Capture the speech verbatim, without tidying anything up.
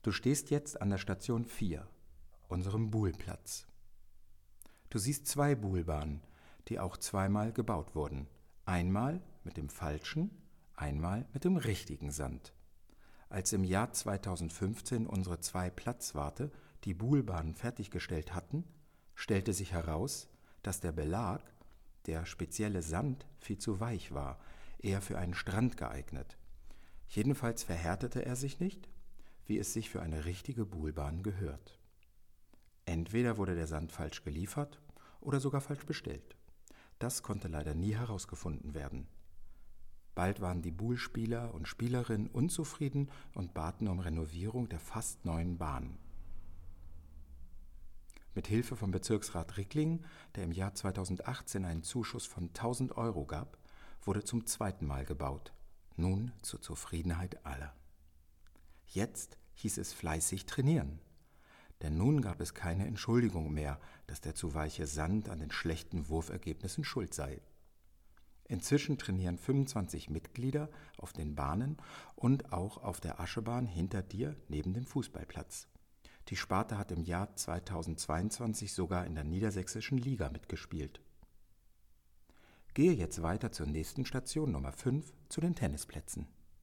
Du stehst jetzt an der Station vier, unserem Buhlplatz. Du siehst zwei Buhlbahnen, die auch zweimal gebaut wurden. Einmal mit dem falschen, einmal mit dem richtigen Sand. Als im Jahr zweitausendfünfzehn unsere zwei Platzwarte die Buhlbahnen fertiggestellt hatten, stellte sich heraus, dass der Belag, der spezielle Sand, viel zu weich war, eher für einen Strand geeignet. Jedenfalls verhärtete er sich nicht, wie es sich für eine richtige Buhlbahn gehört. Entweder wurde der Sand falsch geliefert oder sogar falsch bestellt. Das konnte leider nie herausgefunden werden. Bald waren die Buhlspieler und Spielerinnen unzufrieden und baten um Renovierung der fast neuen Bahn. Mit Hilfe vom Bezirksrat Ricklingen, der im Jahr zweitausendachtzehn einen Zuschuss von tausend Euro gab, wurde zum zweiten Mal gebaut. Nun zur Zufriedenheit aller. Jetzt hieß es fleißig trainieren. Denn nun gab es keine Entschuldigung mehr, dass der zu weiche Sand an den schlechten Wurfergebnissen schuld sei. Inzwischen trainieren fünfundzwanzig Mitglieder auf den Bahnen und auch auf der Aschebahn hinter dir neben dem Fußballplatz. Die Sparte hat im Jahr zweitausendzweiundzwanzig sogar in der niedersächsischen Liga mitgespielt. Gehe jetzt weiter zur nächsten Station Nummer fünf, zu den Tennisplätzen.